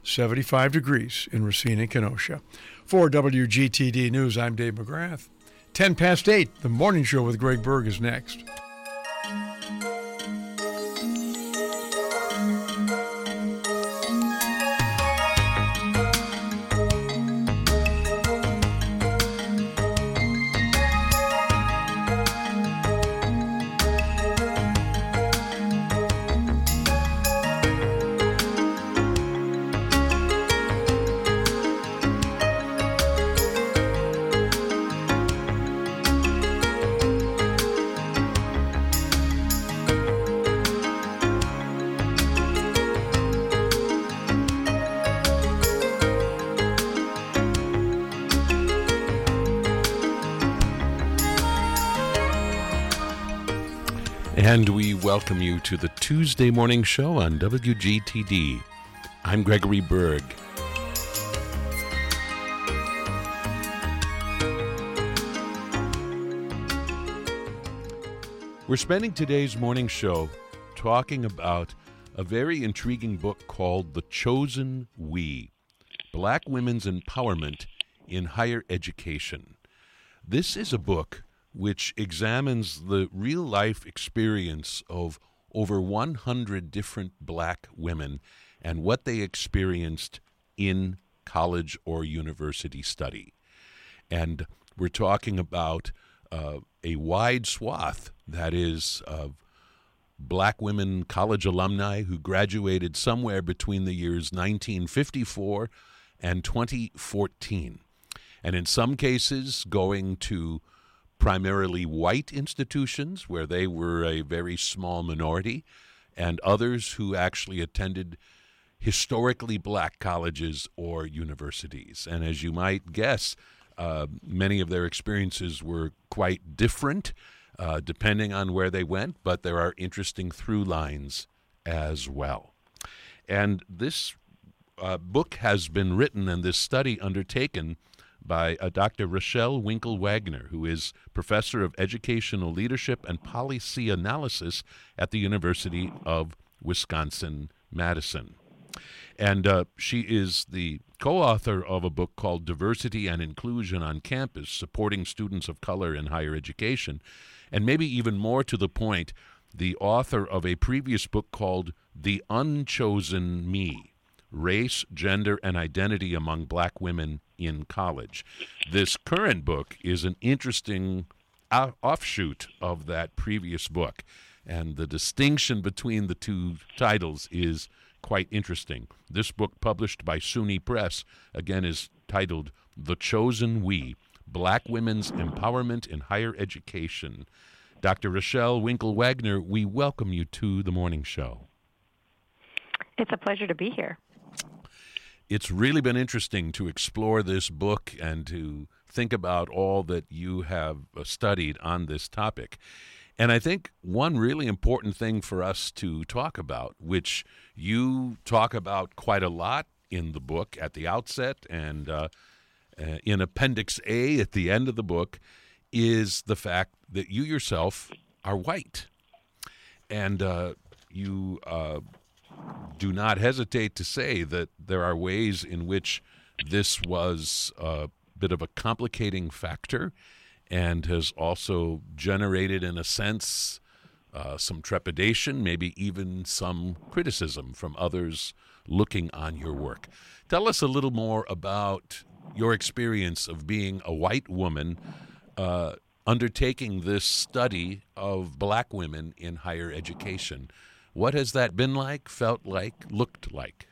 75 degrees in Racine and Kenosha. For WGTD News, I'm Dave McGrath. 10 past 8, the morning show with Greg Berg is next. And we welcome you to the Tuesday morning show on WGTD. I'm Gregory Berg. We're spending today's morning show talking about a very intriguing book called The Chosen We, Black Women's Empowerment in Higher Education. This is a book which examines the real-life experience of over 100 different black women and what they experienced in college or university study. And we're talking about a wide swath, that is, of black women college alumni who graduated somewhere between the years 1954 and 2014. And in some cases, going to primarily white institutions where they were a very small minority, and others who actually attended historically black colleges or universities. And as you might guess, many of their experiences were quite different depending on where they went, but there are interesting through lines as well. And this book has been written, and this study undertaken by Dr. Rochelle Winkle-Wagner, who is Professor of Educational Leadership and Policy Analysis at the University of Wisconsin-Madison. And she is the co-author of a book called Diversity and Inclusion on Campus, Supporting Students of Color in Higher Education, and maybe even more to the point, the author of a previous book called The Unchosen Me, Race, Gender, and Identity Among Black Women in College. This current book is an interesting offshoot of that previous book, and the distinction between the two titles is quite interesting. This book, published by SUNY Press, again is titled The Chosen We, Black Women's Empowerment in Higher Education. Dr. Rochelle Winkle-Wagner, we welcome you to the morning show. It's a pleasure to be here. It's really been interesting to explore this book and to think about all that you have studied on this topic. And I think one really important thing for us to talk about, which you talk about quite a lot in the book at the outset and in Appendix A at the end of the book, is the fact that you yourself are white. And you do not hesitate to say that there are ways in which this was a bit of a complicating factor and has also generated, in a sense, some trepidation, maybe even some criticism from others looking on your work. Tell us a little more about your experience of being a white woman undertaking this study of black women in higher education. What has that been like, felt like, looked like?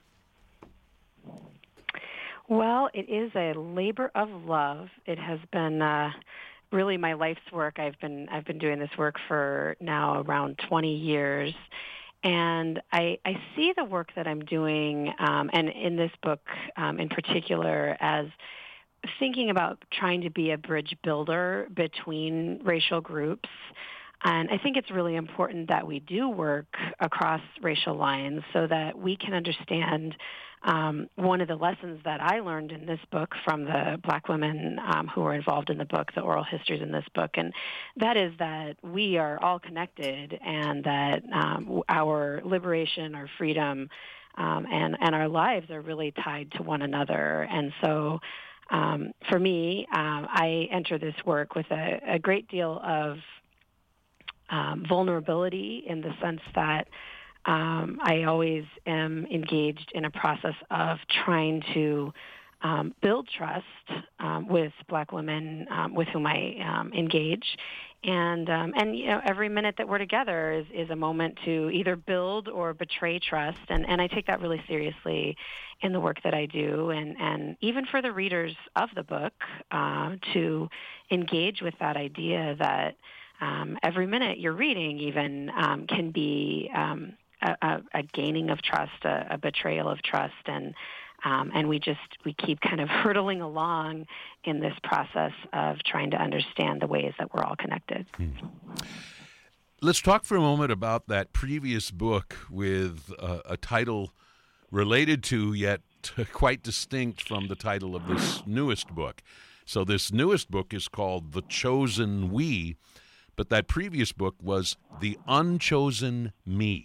Well, it is a labor of love. It has been really my life's work. I've been doing this work for now around 20 years, and I see the work that I'm doing, and in this book in particular, as thinking about trying to be a bridge builder between racial groups. And I think it's really important that we do work across racial lines so that we can understand one of the lessons that I learned in this book from the black women who were involved in the book, the oral histories in this book, and that is that we are all connected and that our liberation, our freedom, and our lives are really tied to one another. And so for me, I enter this work with a great deal of vulnerability, in the sense that I always am engaged in a process of trying to build trust with Black women with whom I engage, and every minute that we're together is a moment to either build or betray trust, and I take that really seriously in the work that I do, and even for the readers of the book to engage with that idea that every minute you're reading even can be a gaining of trust, a betrayal of trust, and we keep kind of hurtling along in this process of trying to understand the ways that we're all connected. Let's talk for a moment about that previous book with a title related to, yet quite distinct from the title of this newest book. So this newest book is called The Chosen We, but that previous book was The Unchosen Me.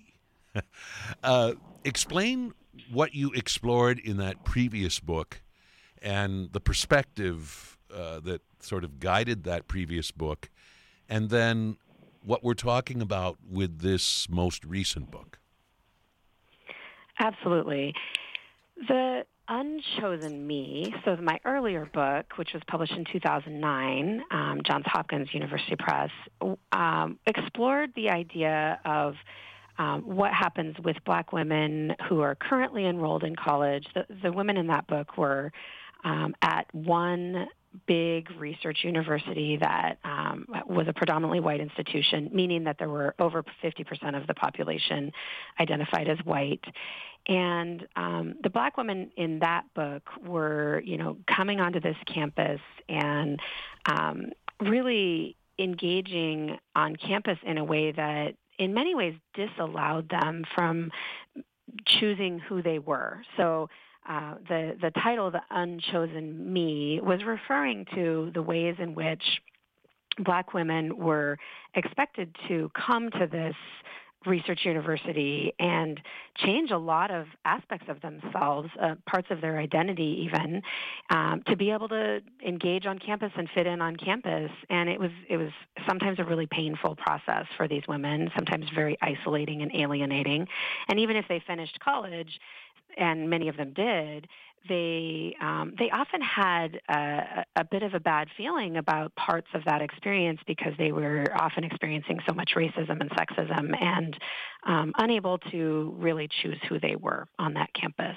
Explain what you explored in that previous book and the perspective that sort of guided that previous book, and then what we're talking about with this most recent book. Absolutely. The Unchosen Me, so my earlier book, which was published in 2009, Johns Hopkins University Press, explored the idea of what happens with Black women who are currently enrolled in college. The women in that book were at one big research university that was a predominantly white institution, meaning that there were over 50% of the population identified as white. And the Black women in that book were, coming onto this campus and really engaging on campus in a way that in many ways disallowed them from choosing who they were. So the title, The Unchosen Me, was referring to the ways in which Black women were expected to come to this research university and change a lot of aspects of themselves, parts of their identity even, to be able to engage on campus and fit in on campus. And it was sometimes a really painful process for these women, sometimes very isolating and alienating. And even if they finished college, and many of them did, they often had a bit of a bad feeling about parts of that experience because they were often experiencing so much racism and sexism and unable to really choose who they were on that campus.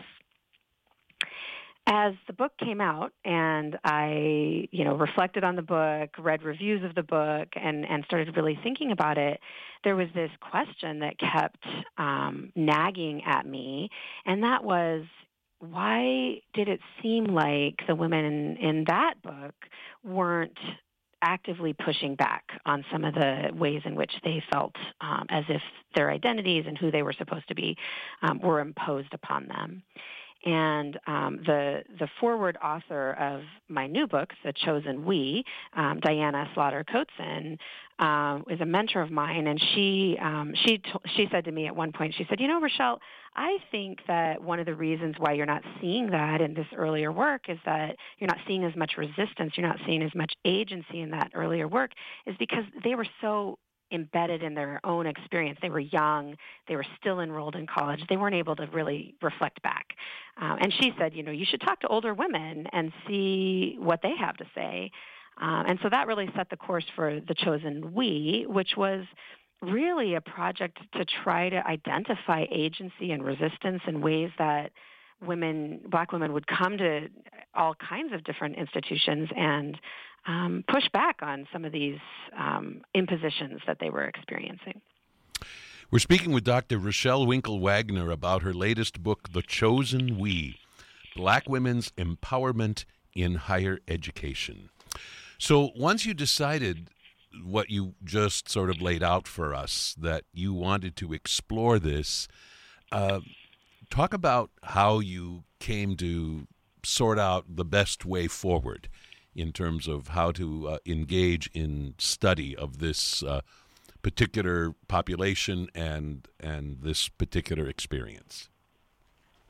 As the book came out and I, reflected on the book, read reviews of the book, and started really thinking about it, there was this question that kept nagging at me, and that was, why did it seem like the women in that book weren't actively pushing back on some of the ways in which they felt as if their identities and who they were supposed to be were imposed upon them? And the forward author of my new book, The Chosen We, Diana Slaughter-Coatzin, is a mentor of mine, and she said to me at one point, she said, Rochelle, I think that one of the reasons why you're not seeing that in this earlier work is that you're not seeing as much resistance, you're not seeing as much agency in that earlier work, is because they were so embedded in their own experience. They were young. They were still enrolled in college. They weren't able to really reflect back. And she said, you should talk to older women and see what they have to say. And so that really set the course for The Chosen We, which was really a project to try to identify agency and resistance in ways that Black women would come to all kinds of different institutions and push back on some of these impositions that they were experiencing. We're speaking with Dr. Rochelle Winkle-Wagner about her latest book, The Chosen We, Black Women's Empowerment in Higher Education. So once you decided what you just sort of laid out for us, that you wanted to explore this, talk about how you came to sort out the best way forward in terms of how to engage in study of this particular population and this particular experience.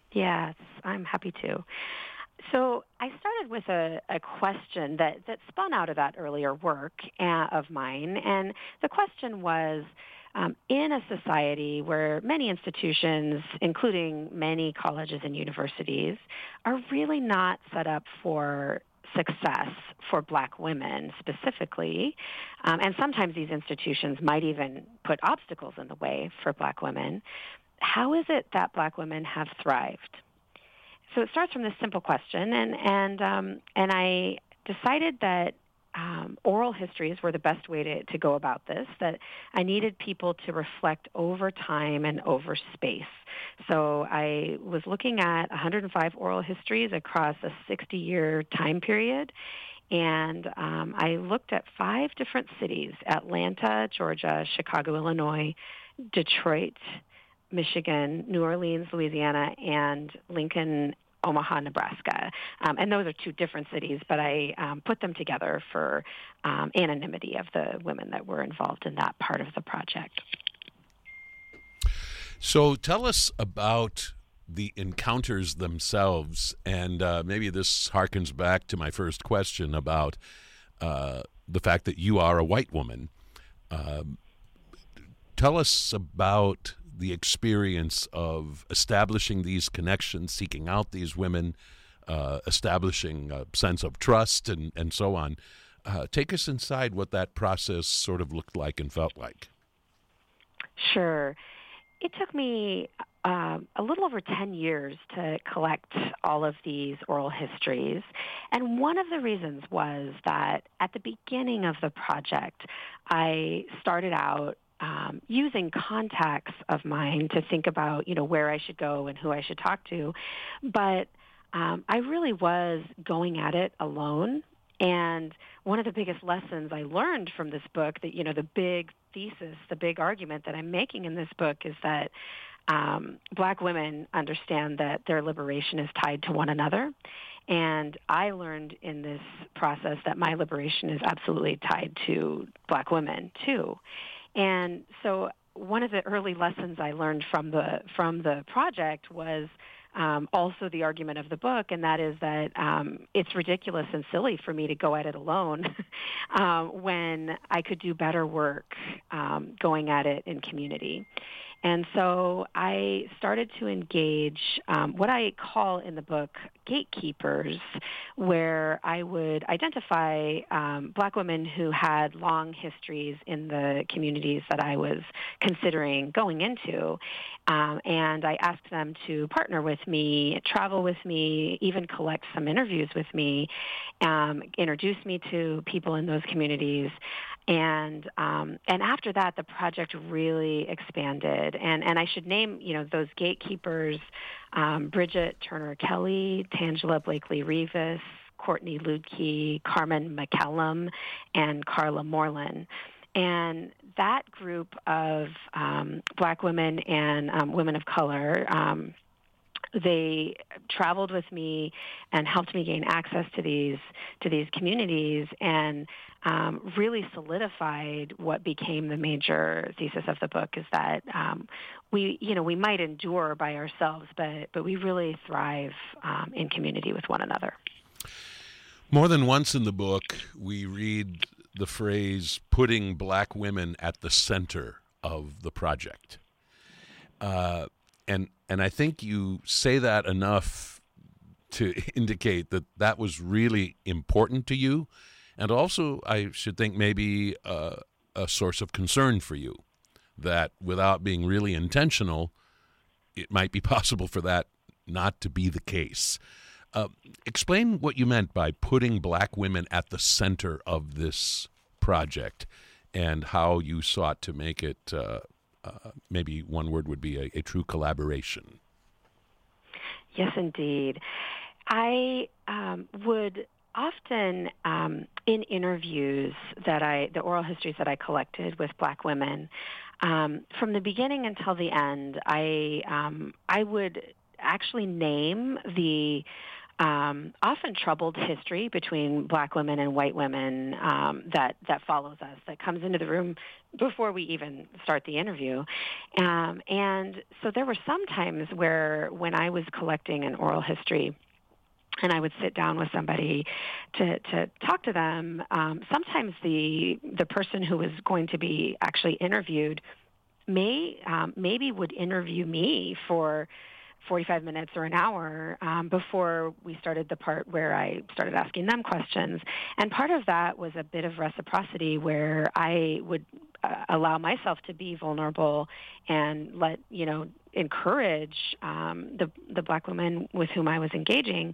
Yes, I'm happy to. So I started with a question that spun out of that earlier work of mine. And the question was, in a society where many institutions, including many colleges and universities, are really not set up for success for Black women specifically, and sometimes these institutions might even put obstacles in the way for Black women, how is it that Black women have thrived? So it starts from this simple question, and I decided that oral histories were the best way to go about this, that I needed people to reflect over time and over space. So I was looking at 105 oral histories across a 60-year time period, and I looked at 5 different cities: Atlanta, Georgia; Chicago, Illinois; Detroit, Michigan; New Orleans, Louisiana; and Lincoln, Omaha, Nebraska. And those are 2 different cities, but I put them together for anonymity of the women that were involved in that part of the project. So tell us about the encounters themselves, and maybe this harkens back to my first question about the fact that you are a white woman. Tell us about the experience of establishing these connections, seeking out these women, establishing a sense of trust, and so on. Take us inside what that process sort of looked like and felt like. Sure. It took me a little over 10 years to collect all of these oral histories. And one of the reasons was that at the beginning of the project, I started out using contacts of mine to think about, where I should go and who I should talk to. But I really was going at it alone. And one of the biggest lessons I learned from this book, that, the big thesis, the big argument that I'm making in this book is that Black women understand that their liberation is tied to one another. And I learned in this process that my liberation is absolutely tied to Black women, too. And so one of the early lessons I learned from the project was also the argument of the book, and that is that it's ridiculous and silly for me to go at it alone when I could do better work going at it in community. And so I started to engage what I call in the book gatekeepers, where I would identify Black women who had long histories in the communities that I was considering going into. And I asked them to partner with me, travel with me, even collect some interviews with me, introduce me to people in those communities. And after that, the project really expanded. And I should name, those gatekeepers: Bridget Turner Kelly, Tangela Blakely Rivas, Courtney Ludke, Carmen McCallum, and Carla Moreland. And that group of Black women and women of color, they traveled with me and helped me gain access to these communities, and really solidified what became the major thesis of the book, is that we might endure by ourselves, but we really thrive in community with one another. More than once in the book, we read the phrase "putting Black women at the center of the project." And I think you say that enough to indicate that that was really important to you, and also I should think maybe a source of concern for you, that without being really intentional, it might be possible for that not to be the case. Explain what you meant by putting Black women at the center of this project, and how you sought to make it maybe one word would be a true collaboration. Yes, indeed. I would often, in interviews the oral histories that I collected with Black women, from the beginning until the end, I would actually name the often troubled history between Black women and white women that follows us, that comes into the room before we even start the interview. And so there were some times where when I was collecting an oral history and I would sit down with somebody to talk to them, sometimes the person who was going to be actually interviewed maybe would interview me for 45 minutes or an hour before we started the part where I started asking them questions. And part of that was a bit of reciprocity where I would allow myself to be vulnerable and encourage the Black women with whom I was engaging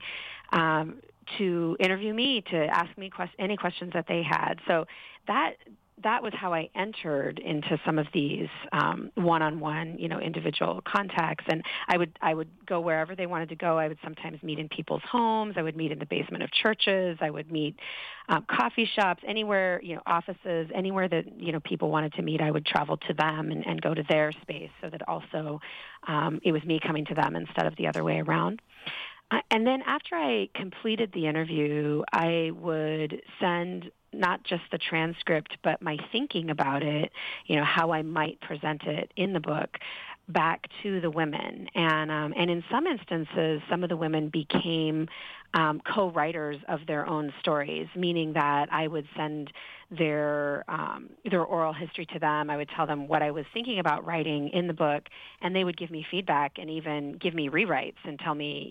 to interview me, to ask me any questions that they had. So that was how I entered into some of these one-on-one, individual contacts. And I would go wherever they wanted to go. I would sometimes meet in people's homes. I would meet in the basement of churches. I would meet coffee shops, anywhere, offices, anywhere that, people wanted to meet. I would travel to them and go to their space so that also it was me coming to them instead of the other way around. And then after I completed the interview, I would send not just the transcript, but my thinking about it, how I might present it in the book, back to the women. And in some instances, some of the women became co-writers of their own stories, meaning that I would send their oral history to them. I would tell them what I was thinking about writing in the book, and they would give me feedback and even give me rewrites and tell me,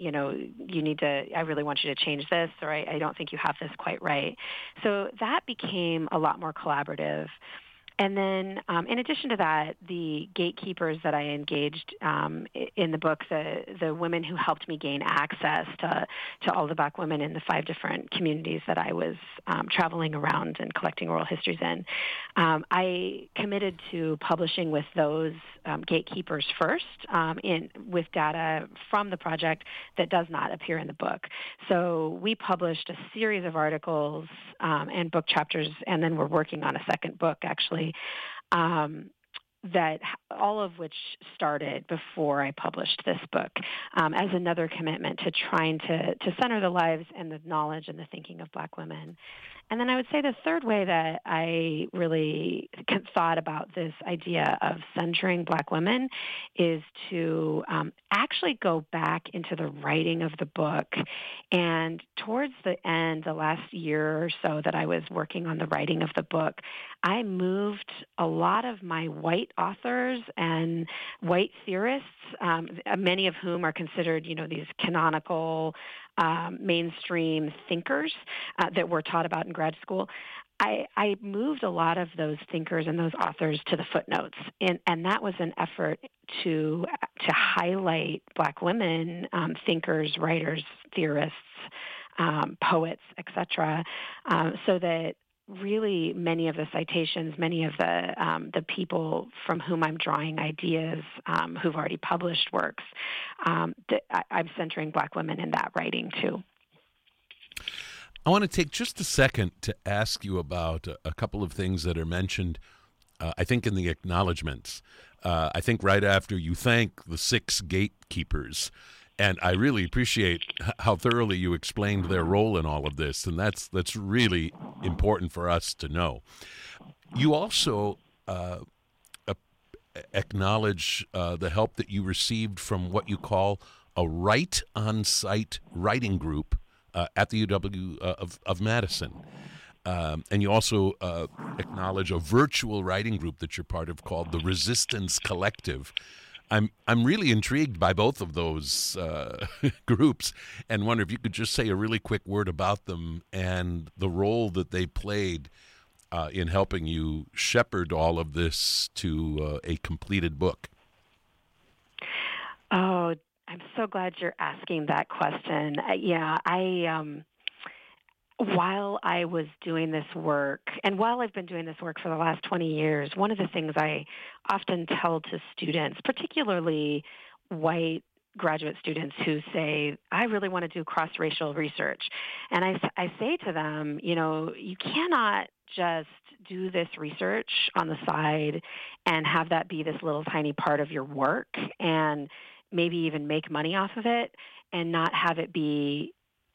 I really want you to change this, or I don't think you have this quite right. So that became a lot more collaborative. And then, in addition to that, the gatekeepers that I engaged in the book, the women who helped me gain access to all the Black women in the 5 different communities that I was traveling around and collecting oral histories in, I committed to publishing with those gatekeepers first, with data from the project that does not appear in the book. So we published a series of articles and book chapters, and then we're working on a second book, actually, that all of which started before I published this book, as another commitment to trying to center the lives and the knowledge and the thinking of Black women. And then I would say the third way that I really thought about this idea of centering Black women is to actually go back into the writing of the book. And towards the end, the last year or so that I was working on the writing of the book, I moved a lot of my white authors and white theorists, many of whom are considered, these canonical mainstream thinkers that were taught about in grad school. I moved a lot of those thinkers and those authors to the footnotes, and that was an effort to highlight Black women, thinkers, writers, theorists, poets, etc., so that really many of the citations, many of the people from whom I'm drawing ideas, who've already published works, I'm centering Black women in that writing too. I want to take just a second to ask you about a couple of things that are mentioned, I think, in the acknowledgments. I think right after you thank the 6 gatekeepers, and I really appreciate how thoroughly you explained their role in all of this, and that's really important for us to know. You also acknowledge the help that you received from what you call a Write on-site writing group at the UW of Madison. And you also acknowledge a virtual writing group that you're part of called the Resistance Collective. I'm really intrigued by both of those groups, and wonder if you could just say a really quick word about them and the role that they played in helping you shepherd all of this to a completed book. Oh, I'm so glad you're asking that question. While I was doing this work, and while I've been doing this work for the last 20 years, one of the things I often tell to students, particularly white graduate students who say, I really want to do cross-racial research. And I say to them, you cannot just do this research on the side and have that be this little tiny part of your work and maybe even make money off of it and not have it be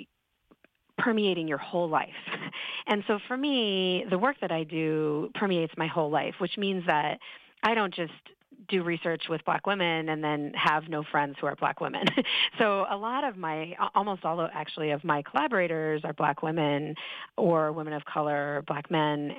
permeating your whole life. And so for me, the work that I do permeates my whole life, which means that I don't just do research with Black women and then have no friends who are Black women. So a lot of almost all actually of my collaborators are Black women or women of color, Black men,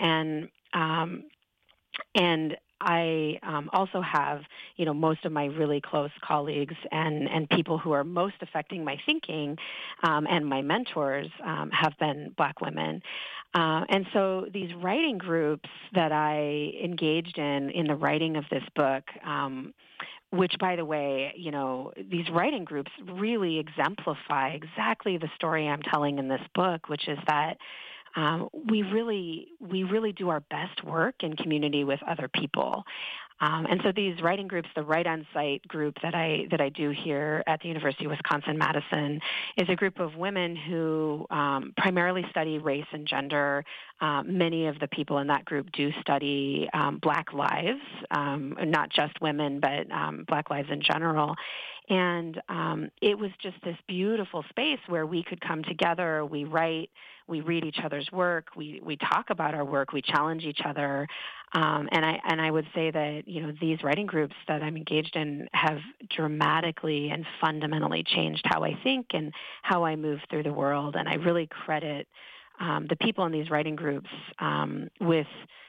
and I also have, most of my really close colleagues and people who are most affecting my thinking and my mentors have been Black women. And so these writing groups that I engaged in the writing of this book, which, by the way, these writing groups really exemplify exactly the story I'm telling in this book, which is that we really do our best work in community with other people. And so these writing groups, the Write On Site group that I do here at the University of Wisconsin-Madison, is a group of women who primarily study race and gender. Many of the people in that group do study Black lives, not just women, but Black lives in general. And it was just this beautiful space where we could come together, we write, we read each other's work, we talk about our work, we challenge each other. And I would say that, these writing groups that I'm engaged in have dramatically and fundamentally changed how I think and how I move through the world. And I really credit the people in these writing groups with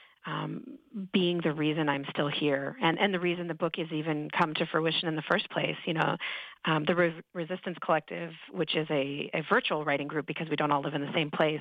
being the reason I'm still here and the reason the book has even come to fruition in the first place. The Resistance Collective, which is a virtual writing group because we don't all live in the same place,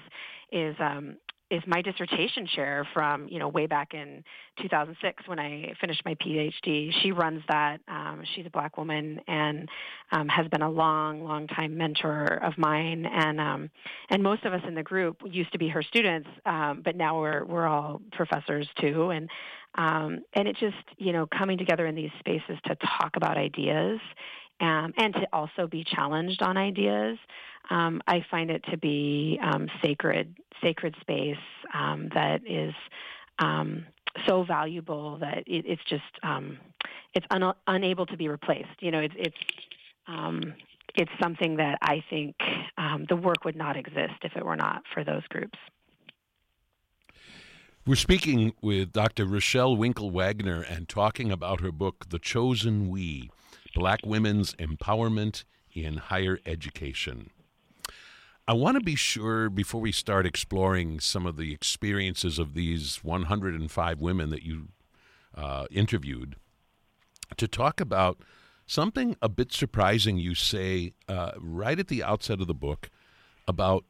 is my dissertation chair from, way back in 2006 when I finished my PhD. She runs that. She's a Black woman and has been a long time mentor of mine. And most of us in the group used to be her students, but now we're all professors too. And it just, coming together in these spaces to talk about ideas and to also be challenged on ideas, I find it to be sacred space that is so valuable that it's just it's unable to be replaced. It's something that I think the work would not exist if it were not for those groups. We're speaking with Dr. Rochelle Winkle-Wagner and talking about her book, The Chosen We, Black Women's Empowerment in Higher Education. I want to be sure, before we start exploring some of the experiences of these 105 women that you interviewed, to talk about something a bit surprising you say right at the outset of the book about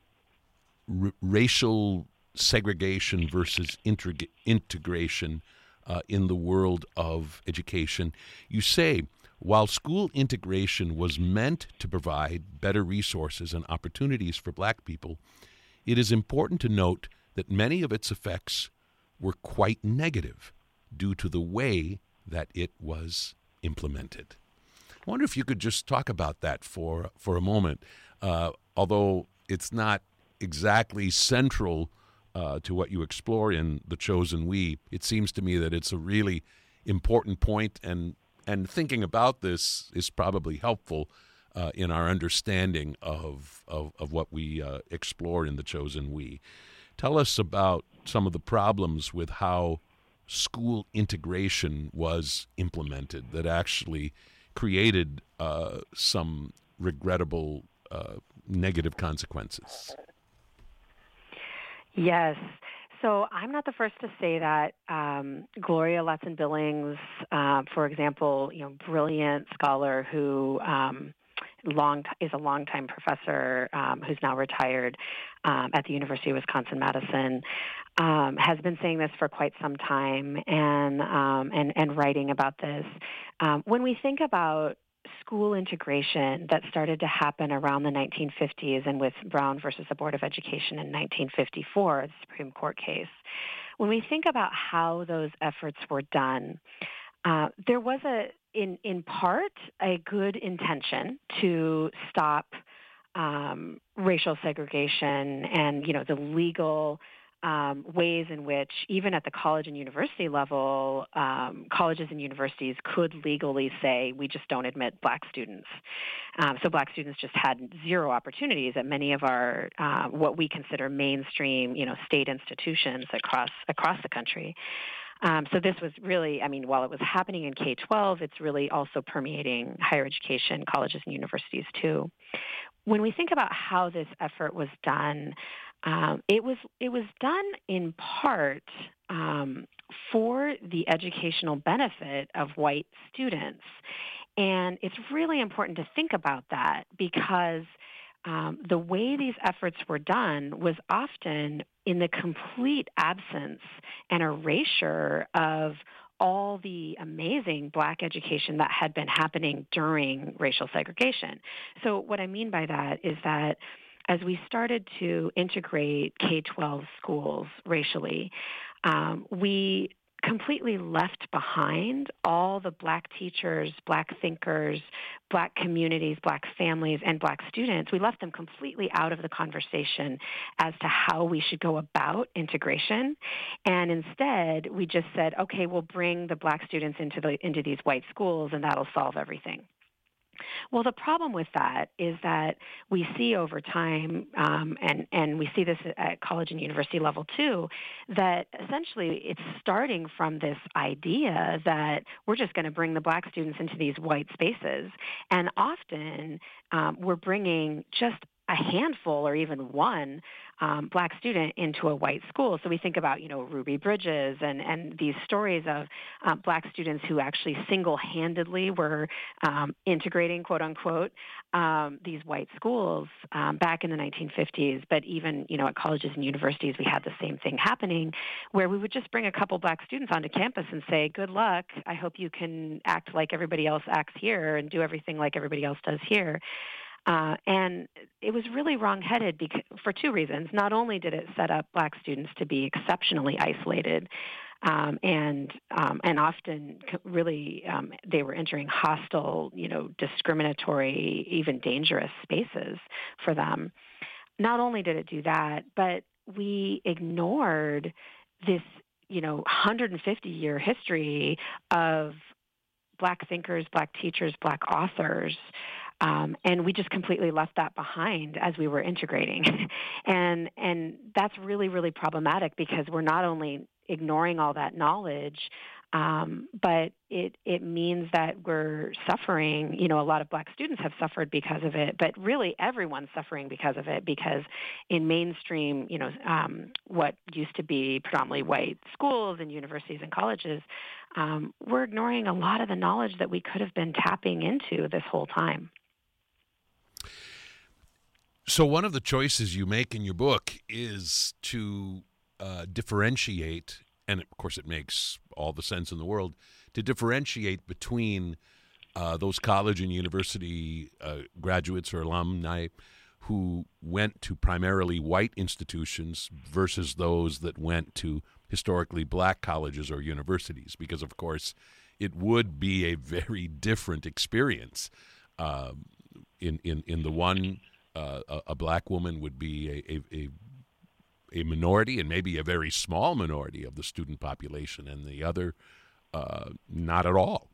racial segregation versus integration in the world of education. You say, while school integration was meant to provide better resources and opportunities for Black people, it is important to note that many of its effects were quite negative due to the way that it was implemented. I wonder if you could just talk about that for a moment. Although it's not exactly central to what you explore in The Chosen We, it seems to me that it's a really important point, and thinking about this is probably helpful in our understanding of what we explore in The Chosen We. Tell us about some of the problems with how school integration was implemented that actually created some regrettable negative consequences. Yes. So I'm not the first to say that. Gloria Ladson-Billings, for example, brilliant scholar who is a longtime professor who's now retired at the University of Wisconsin-Madison, has been saying this for quite some time and writing about this. When we think about school integration that started to happen around the 1950s and with Brown versus the Board of Education in 1954, the Supreme Court case, when we think about how those efforts were done, there was in part a good intention to stop racial segregation and the legal ways in which, even at the college and university level, colleges and universities could legally say, we just don't admit black students. So black students just had zero opportunities at many of our what we consider mainstream, state institutions across the country. So this was really, while it was happening in K-12, it's really also permeating higher education, colleges and universities too. When we think about how this effort was done, it was done in part for the educational benefit of white students. And it's really important to think about that because the way these efforts were done was often in the complete absence and erasure of all the amazing black education that had been happening during racial segregation. So what I mean by that is that as we started to integrate K-12 schools racially, we completely left behind all the black teachers, black thinkers, black communities, black families, and black students. We left them completely out of the conversation as to how we should go about integration. And instead, we just said, okay, we'll bring the black students into these white schools, and that'll solve everything. Well, the problem with that is that we see over time, and we see this at college and university level too, that essentially it's starting from this idea that we're just going to bring the black students into these white spaces. And often we're bringing just a handful or even one black student into a white school. So we think about, Ruby Bridges and these stories of black students who actually single-handedly were integrating, quote unquote, these white schools back in the 1950s. But even, at colleges and universities, we had the same thing happening where we would just bring a couple black students onto campus and say, good luck. I hope you can act like everybody else acts here and do everything like everybody else does here. And it was really wrongheaded for two reasons. Not only did it set up black students to be exceptionally isolated, and often really they were entering hostile, discriminatory, even dangerous spaces for them. Not only did it do that, but we ignored this, 150-year history of black thinkers, black teachers, black authors. And we just completely left that behind as we were integrating. and that's really, really problematic because we're not only ignoring all that knowledge, but it means that we're suffering. A lot of black students have suffered because of it, but really everyone's suffering because of it because in mainstream, what used to be predominantly white schools and universities and colleges, we're ignoring a lot of the knowledge that we could have been tapping into this whole time. So one of the choices you make in your book is to differentiate, and of course it makes all the sense in the world, to differentiate between those college and university graduates or alumni who went to primarily white institutions versus those that went to historically black colleges or universities, because of course it would be a very different experience. In the one, a black woman would be a minority and maybe a very small minority of the student population, and the other not at all.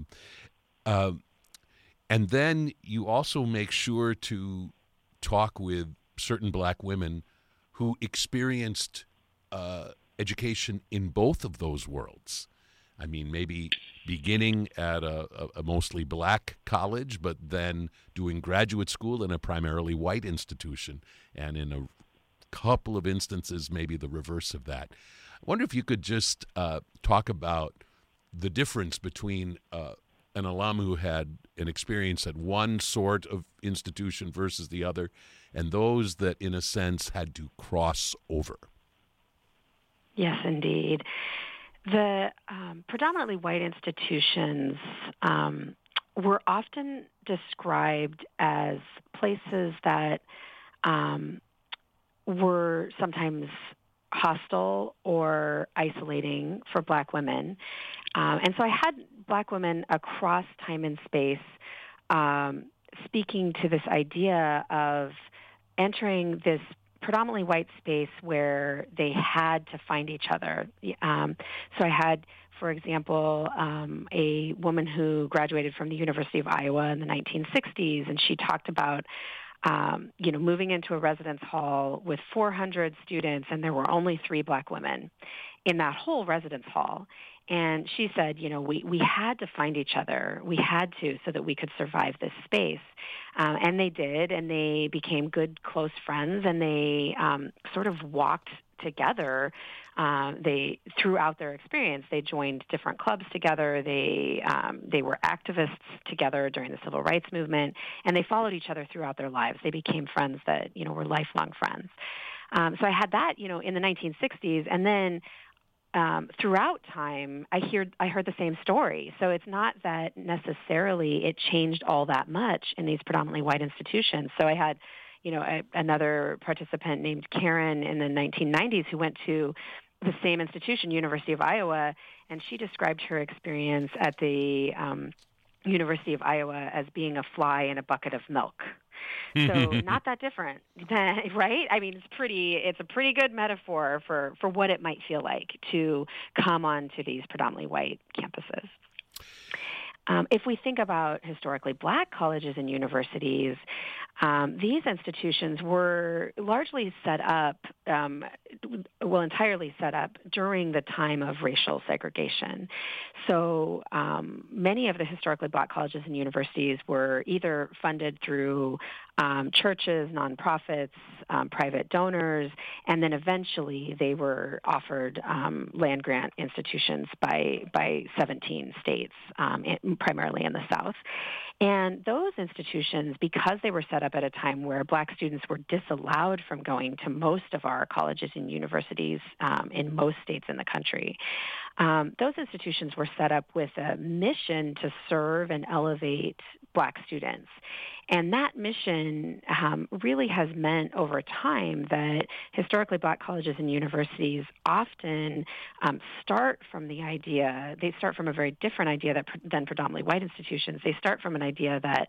And then you also make sure to talk with certain black women who experienced education in both of those worlds. I mean, maybe beginning at a mostly black college, but then doing graduate school in a primarily white institution, and in a couple of instances, maybe the reverse of that. I wonder if you could just talk about the difference between an alum who had an experience at one sort of institution versus the other, and those that, in a sense, had to cross over. Yes, indeed. The predominantly white institutions were often described as places that were sometimes hostile or isolating for black women. And so I had black women across time and space speaking to this idea of entering this predominantly white space where they had to find each other. So I had, for example, a woman who graduated from the University of Iowa in the 1960s, and she talked about moving into a residence hall with 400 students, and there were only 3 black women in that whole residence hall. And she said, we had to find each other. We had to, so that we could survive this space. And they did, and they became good, close friends, and they sort of walked together. Throughout their experience, they joined different clubs together. They were activists together during the civil rights movement, and they followed each other throughout their lives. They became friends that were lifelong friends. So I had that in the 1960s, and then throughout time, I heard the same story. So it's not that necessarily it changed all that much in these predominantly white institutions. So I had another participant named Karen in the 1990s who went to the same institution, University of Iowa, and she described her experience at the University of Iowa as being a fly in a bucket of milk. So not that different, right? I mean, it's a pretty good metaphor for what it might feel like to come onto these predominantly white campuses. If we think about historically black colleges and universities, these institutions were largely set up, entirely set up during the time of racial segregation. So many of the historically black colleges and universities were either funded through churches, nonprofits, private donors, and then eventually they were offered land grant institutions by 17 states, primarily in the South. And those institutions, because they were set up at a time where black students were disallowed from going to most of our colleges and universities in most states in the country, those institutions were set up with a mission to serve and elevate black students. And that mission really has meant over time that historically black colleges and universities often start from a very different idea than predominantly white institutions. They start from an idea that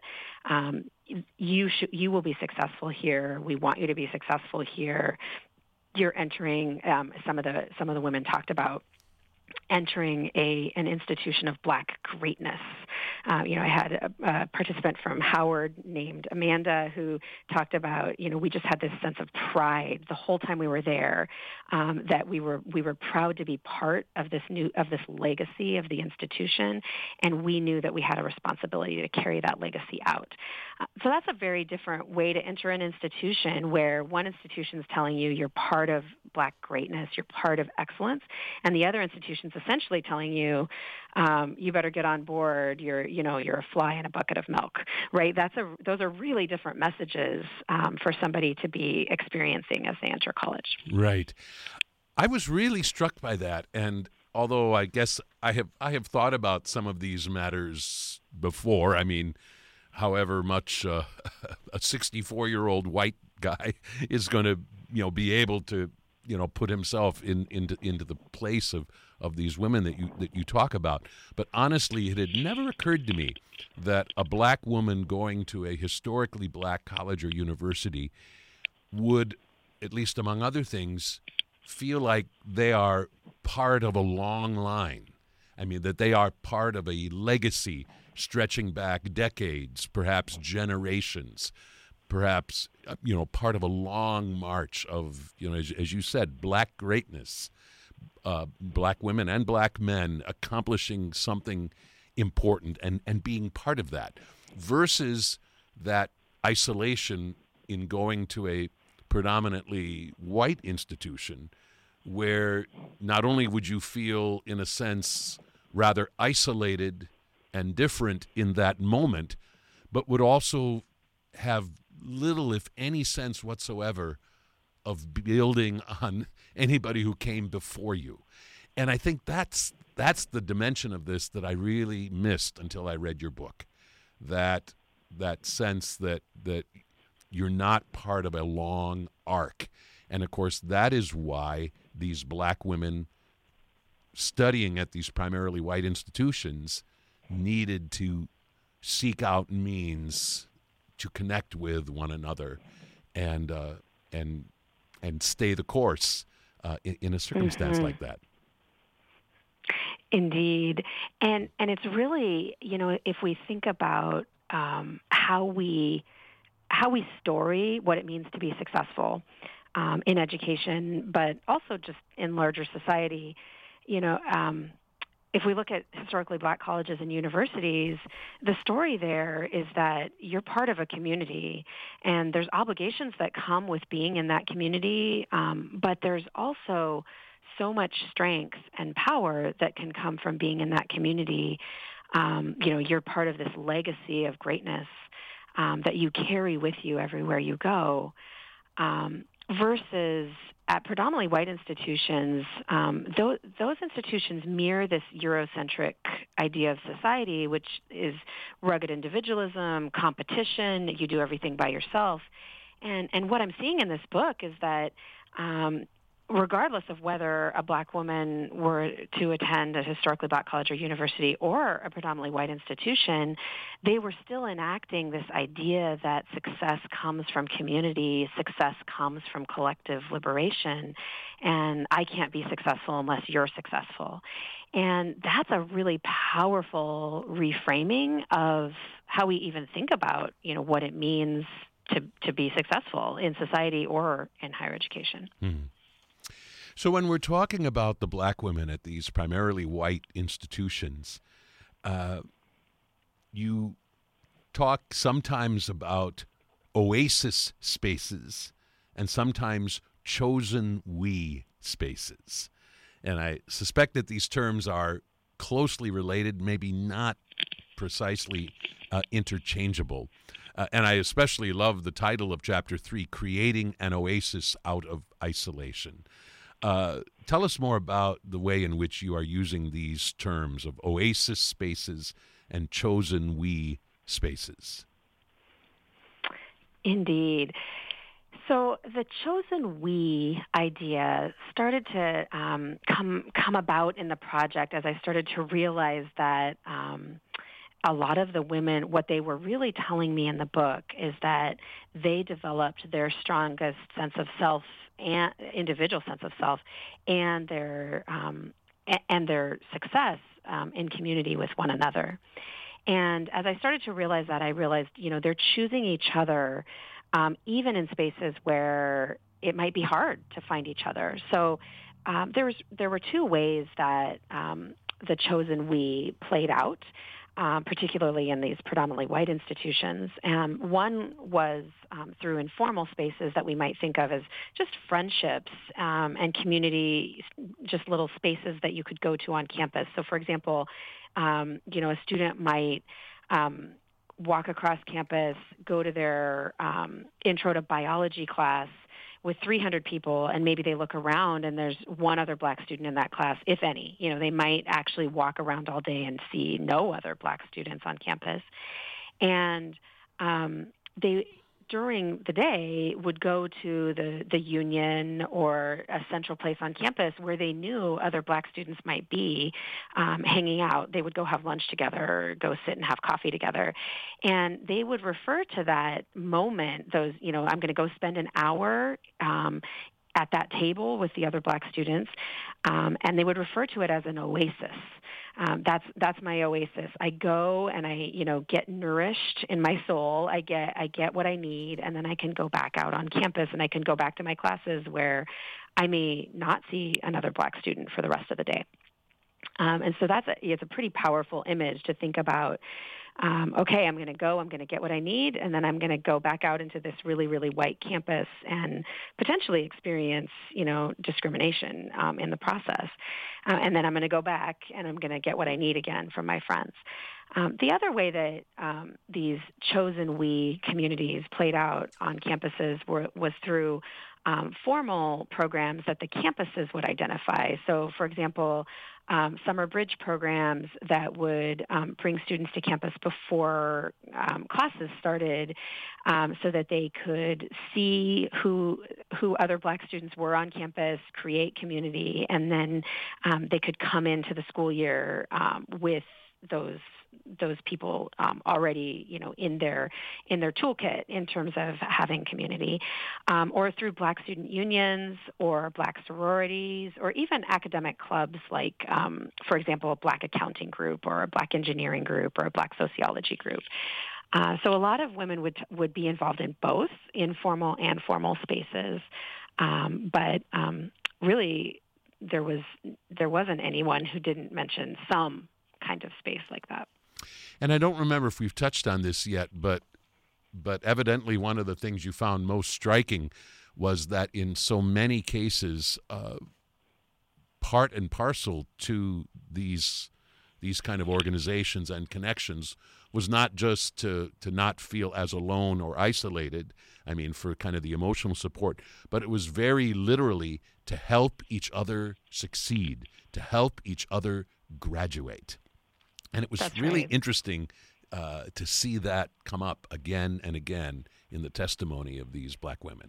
you will be successful here. We want you to be successful here. You're entering, some of the women talked about entering an institution of black greatness. I had a participant from Howard named Amanda who talked about, we just had this sense of pride the whole time we were there, that we were proud to be part of this legacy of the institution, and we knew that we had a responsibility to carry that legacy out. So that's a very different way to enter an institution, where one institution is telling you you're part of black greatness, you're part of excellence, and the other institution is essentially telling you, you better get on board. You're a fly in a bucket of milk, right? Those are really different messages for somebody to be experiencing as they enter college. Right. I was really struck by that, and although I guess I have thought about some of these matters before. I mean, however much a 64-year-old white guy is going to be able to put himself into the place of these women that you talk about. But honestly, it had never occurred to me that a black woman going to a historically black college or university would, at least among other things, feel like they are part of a long line. I mean, that they are part of a legacy stretching back decades, perhaps generations, perhaps, part of a long march of, as you said, black greatness, black women and black men accomplishing something important and being part of that, versus that isolation in going to a predominantly white institution where not only would you feel, in a sense, rather isolated and different in that moment, but would also have little, if any, sense whatsoever of building on anybody who came before you. And I think that's the dimension of this that I really missed until I read your book. That sense that you're not part of a long arc. And of course, that is why these black women studying at these primarily white institutions needed to seek out means to connect with one another and and stay the course in a circumstance like that. Indeed. And it's really, if we think about how we story what it means to be successful in education, but also just in larger society, if we look at historically black colleges and universities, the story there is that you're part of a community, and there's obligations that come with being in that community, but there's also so much strength and power that can come from being in that community. You're part of this legacy of greatness that you carry with you everywhere you go, versus at predominantly white institutions, those institutions mirror this Eurocentric idea of society, which is rugged individualism, competition, you do everything by yourself. And what I'm seeing in this book is that regardless of whether a black woman were to attend a historically black college or university or a predominantly white institution, they were still enacting this idea that success comes from community, success comes from collective liberation, and I can't be successful unless you're successful. And that's a really powerful reframing of how we even think about, what it means to be successful in society or in higher education. Mm. So when we're talking about the black women at these primarily white institutions, you talk sometimes about oasis spaces and sometimes chosen we spaces. And I suspect that these terms are closely related, maybe not precisely interchangeable. And I especially love the title of Chapter 3, Creating an Oasis Out of Isolation. Tell us more about the way in which you are using these terms of oasis spaces and chosen we spaces. Indeed. So the chosen we idea started to come about in the project as I started to realize that a lot of the women, what they were really telling me in the book is that they developed their strongest sense of self and individual sense of self and their success in community with one another. And as I started to realize that, I realized, they're choosing each other even in spaces where it might be hard to find each other. So there were two ways that the chosen we played out, particularly in these predominantly white institutions. One was through informal spaces that we might think of as just friendships and community, just little spaces that you could go to on campus. So, for example, a student might walk across campus, go to their intro to biology class with 300 people, and maybe they look around and there's one other black student in that class, if any. They might actually walk around all day and see no other black students on campus. And they, during the day, would go to the union or a central place on campus where they knew other black students might be hanging out. They would go have lunch together or go sit and have coffee together. And they would refer to that moment, I'm going to go spend an hour at that table with the other black students, and they would refer to it as an oasis. That's my oasis. I go and I, get nourished in my soul. I get what I need, and then I can go back out on campus and I can go back to my classes where I may not see another black student for the rest of the day. And so it's a pretty powerful image to think about. Okay, I'm going to get what I need, and then I'm going to go back out into this really, really white campus and potentially experience, discrimination in the process. And then I'm going to go back and I'm going to get what I need again from my friends. The other way that these chosen we communities played out on campuses was through formal programs that the campuses would identify. So, for example, summer bridge programs that would bring students to campus before classes started so that they could see who other black students were on campus, create community, and then they could come into the school year with those people already, in their toolkit in terms of having community, or through Black student unions or Black sororities or even academic clubs like, for example, a Black accounting group or a Black engineering group or a Black sociology group. So a lot of women would be involved in both informal and formal spaces, but really there wasn't anyone who didn't mention some kind of space like that. And I don't remember if we've touched on this yet, but evidently one of the things you found most striking was that in so many cases, part and parcel to these kind of organizations and connections was not just to not feel as alone or isolated, I mean, for kind of the emotional support, but it was very literally to help each other succeed, to help each other graduate. And it was That's really right. interesting to see that come up again and again in the testimony of these Black women.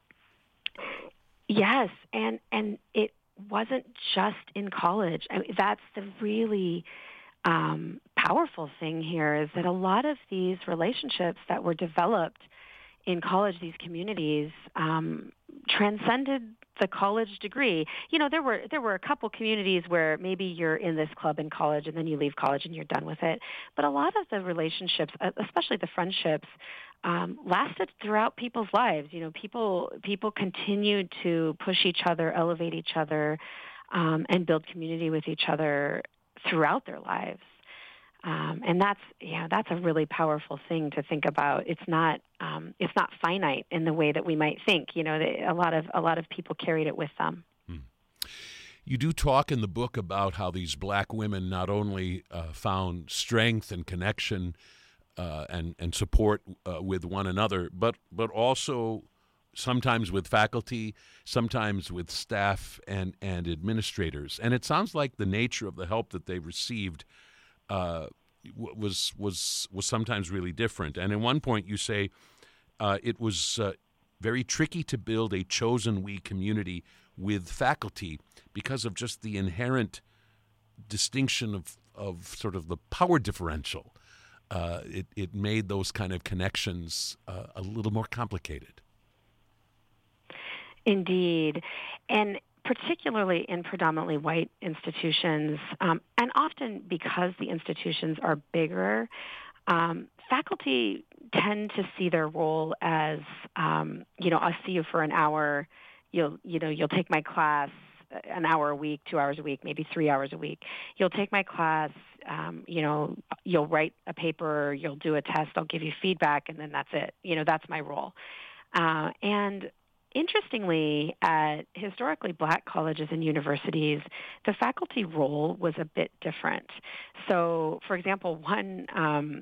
Yes, and it wasn't just in college. I mean, that's the really powerful thing here, is that a lot of these relationships that were developed in college, these communities, transcended the college degree. There were a couple communities where maybe you're in this club in college and then you leave college and you're done with it. But a lot of the relationships, especially the friendships, lasted throughout people's lives. People continued to push each other, elevate each other, and build community with each other throughout their lives. And that's a really powerful thing to think about. It's not finite in the way that we might think. A lot of people carried it with them. You do talk in the book about how these Black women not only found strength and connection and support with one another, but also sometimes with faculty, sometimes with staff and administrators. And it sounds like the nature of the help that they received was sometimes really different. And at one point you say it was very tricky to build a chosen we community with faculty because of just the inherent distinction of sort of the power differential. It made those kind of connections a little more complicated. Indeed. And particularly in predominantly white institutions, and often because the institutions are bigger, faculty tend to see their role as, I'll see you for an hour, you'll take my class an hour a week, 2 hours a week, maybe 3 hours a week. You'll take my class, you'll write a paper, you'll do a test, I'll give you feedback, and then that's it. That's my role. And interestingly, at historically Black colleges and universities, the faculty role was a bit different. So, for example, one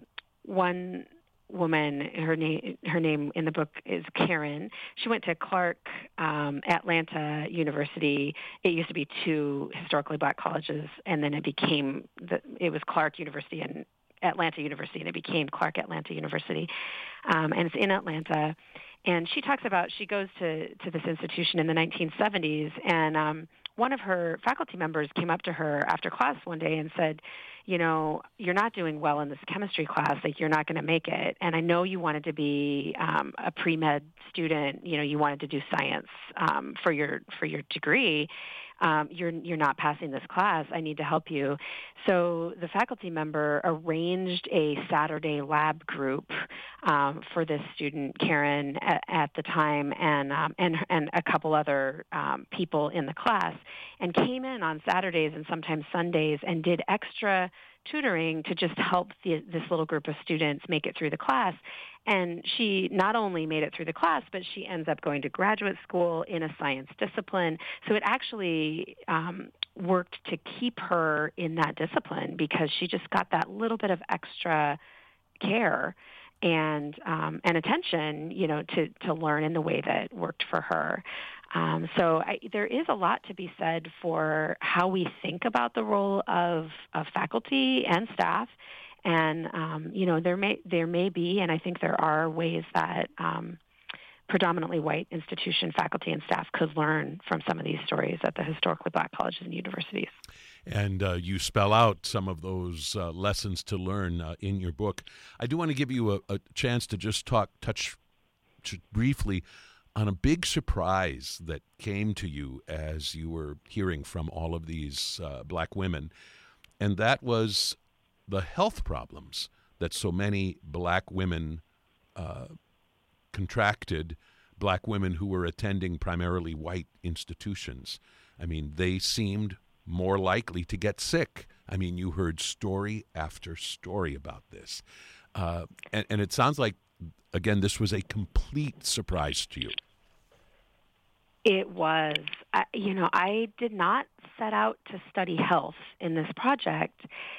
woman, her name in the book is Karen. She went to Clark Atlanta University. It used to be two historically Black colleges, and then it was Clark University and Atlanta University, and it became Clark Atlanta University, and it's in Atlanta. And she talks about, she goes to this institution in the 1970s, and one of her faculty members came up to her after class one day and said, you're not doing well in this chemistry class, like you're not going to make it. And I know you wanted to be a pre-med student, you wanted to do science for your degree. You're not passing this class. I need to help you. So the faculty member arranged a Saturday lab group for this student, Karen, at the time, and a couple other people in the class, and came in on Saturdays and sometimes Sundays and did extra tutoring to just help this little group of students make it through the class. And she not only made it through the class, but she ends up going to graduate school in a science discipline. So it actually worked to keep her in that discipline because she just got that little bit of extra care and attention, to learn in the way that worked for her. So there is a lot to be said for how we think about the role of faculty and staff. And, there may be, and I think there are ways that predominantly white institution faculty and staff could learn from some of these stories at the historically Black colleges and universities. And you spell out some of those lessons to learn in your book. I do want to give you a chance to just touch briefly on a big surprise that came to you as you were hearing from all of these Black women, and that was the health problems that so many Black women contracted, Black women who were attending primarily white institutions. I mean, they seemed more likely to get sick. I mean, you heard story after story about this. And it sounds like, again, this was a complete surprise to you. It was. I did not set out to study health in this project.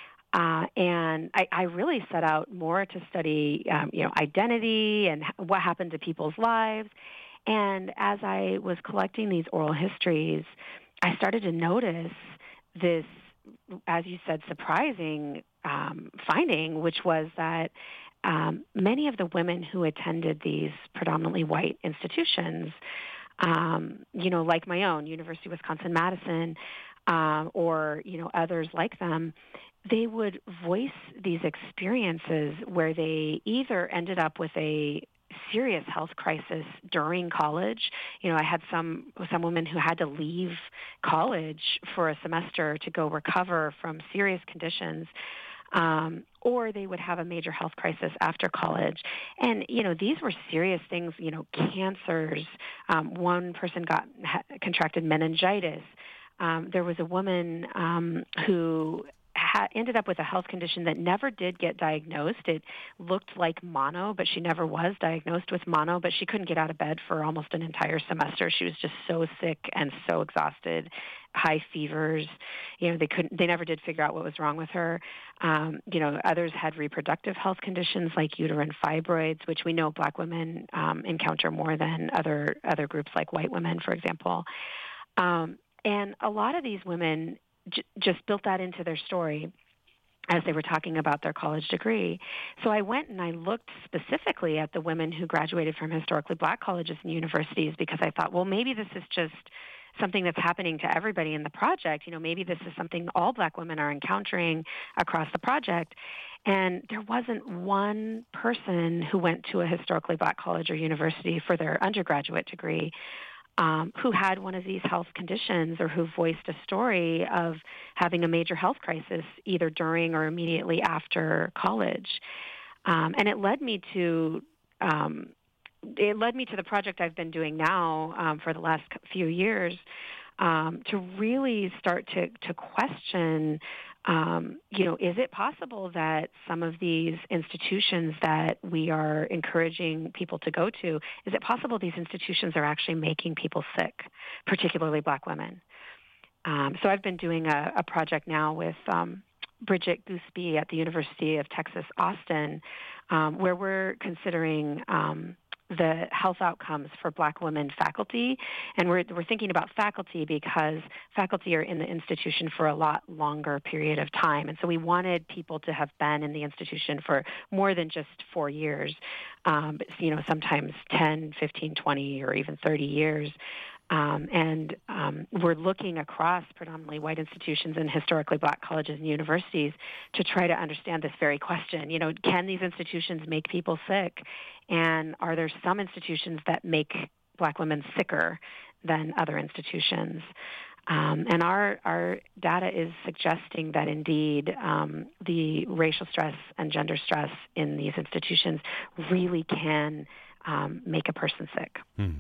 And I really set out more to study, identity and what happened to people's lives. And as I was collecting these oral histories, I started to notice this, as you said, surprising finding, which was that many of the women who attended these predominantly white institutions, like my own, University of Wisconsin-Madison, or, others like them, they would voice these experiences where they either ended up with a serious health crisis during college. I had some women who had to leave college for a semester to go recover from serious conditions, or they would have a major health crisis after college. And, these were serious things, cancers. One person contracted meningitis. There was a woman who ended up with a health condition that never did get diagnosed. It looked like mono, but she never was diagnosed with mono, but she couldn't get out of bed for almost an entire semester. She was just so sick and so exhausted, high fevers. They never did figure out what was wrong with her. Others had reproductive health conditions like uterine fibroids, which we know Black women encounter more than other groups like white women, for example. And a lot of these women just built that into their story as they were talking about their college degree. So I went and I looked specifically at the women who graduated from historically Black colleges and universities, because I thought, well, maybe this is just something that's happening to everybody in the project. Maybe this is something all Black women are encountering across the project. And there wasn't one person who went to a historically Black college or university for their undergraduate degree who had one of these health conditions or who voiced a story of having a major health crisis either during or immediately after college. And it led me to the project I've been doing now for the last few years, to really start to question, is it possible that some of these institutions that we are encouraging people to go to, is it possible these institutions are actually making people sick, particularly Black women? So I've been doing a project now with Bridget Gooseby at the University of Texas, Austin, where we're considering the health outcomes for Black women faculty. And we're thinking about faculty because faculty are in the institution for a lot longer period of time. And so we wanted people to have been in the institution for more than just 4 years, sometimes 10, 15, 20, or even 30 years. We're looking across predominantly white institutions and historically Black colleges and universities to try to understand this very question. Can these institutions make people sick? And are there some institutions that make Black women sicker than other institutions? And our data is suggesting that indeed the racial stress and gender stress in these institutions really can make a person sick.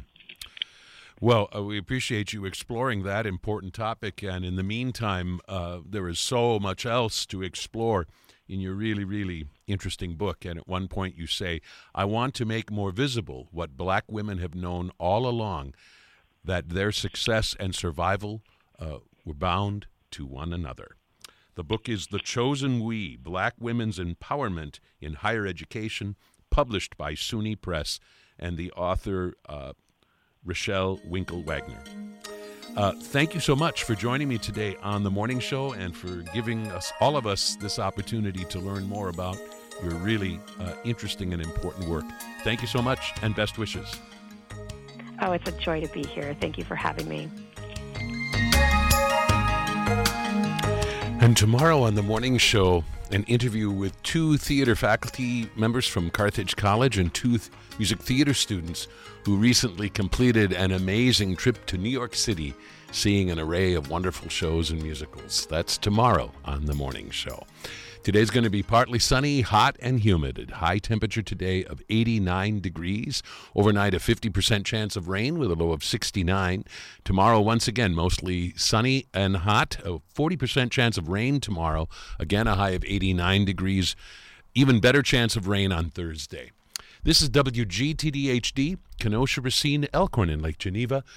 Well, we appreciate you exploring that important topic. And in the meantime, there is so much else to explore in your really, really interesting book. And at one point you say, I want to make more visible what Black women have known all along, that their success and survival were bound to one another. The book is The Chosen We, Black Women's Empowerment in Higher Education, published by SUNY Press, and the author Rochelle Winkle-Wagner. Thank you so much for joining me today on The Morning Show and for giving us, all of us, this opportunity to learn more about your really interesting and important work. Thank you so much, and best wishes. Oh, it's a joy to be here. Thank you for having me. And tomorrow on the morning show, an interview with 2 theater faculty members from Carthage College and 2 music theater students who recently completed an amazing trip to New York City, seeing an array of wonderful shows and musicals. That's tomorrow on the morning show. Today's going to be partly sunny, hot, and humid. A high temperature today of 89 degrees. Overnight, a 50% chance of rain with a low of 69. Tomorrow, once again, mostly sunny and hot. A 40% chance of rain tomorrow. Again, a high of 89 degrees. Even better chance of rain on Thursday. This is WGTD HD, Kenosha, Racine, Elkhorn, and Lake Geneva.